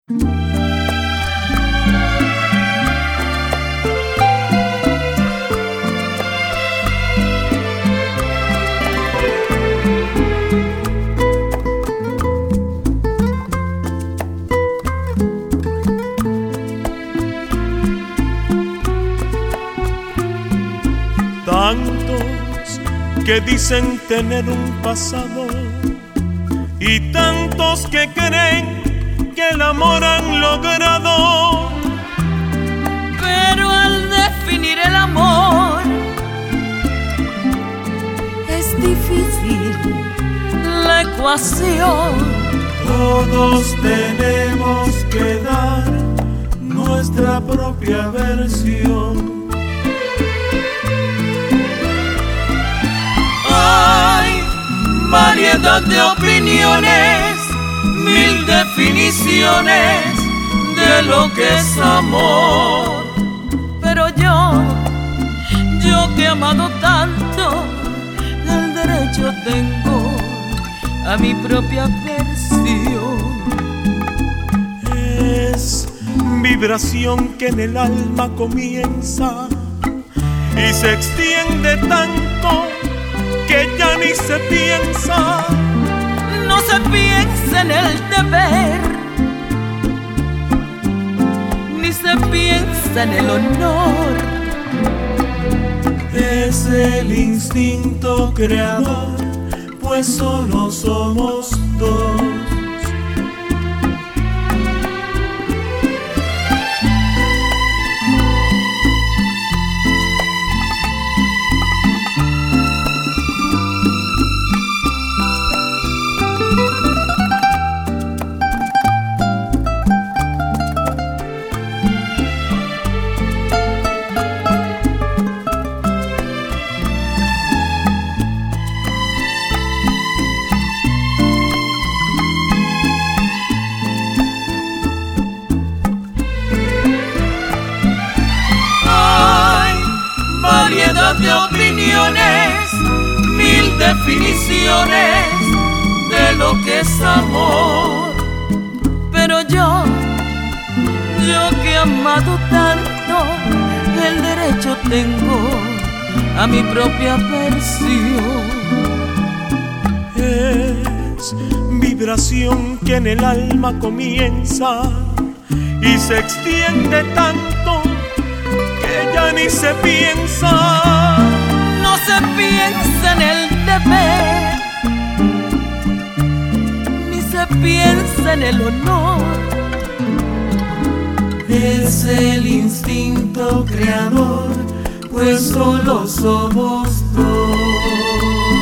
Tantos que dicen tener un pasado y tantos que creen que el amor han logrado. Pero al definir el amor es difícil la ecuación. Todos tenemos que dar nuestra propia versión. Hay variedad de opiniones, mil definiciones de lo que es amor. Pero yo que he amado tanto, el derecho tengo a mi propia versión. Es vibración que en el alma comienza y se extiende tanto que ya ni se piensa. No se piensa en el deber, ni se piensa en el honor. Es el instinto creador, pues solo somos dos. De opiniones, mil definiciones de lo que es amor. Pero yo que he amado tanto, el derecho tengo a mi propia versión. Es vibración que en el alma comienza y se extiende tanto que ya ni se piensa. No se piensa en el deber, ni se piensa en el honor. Es el instinto creador, pues solo somos dos.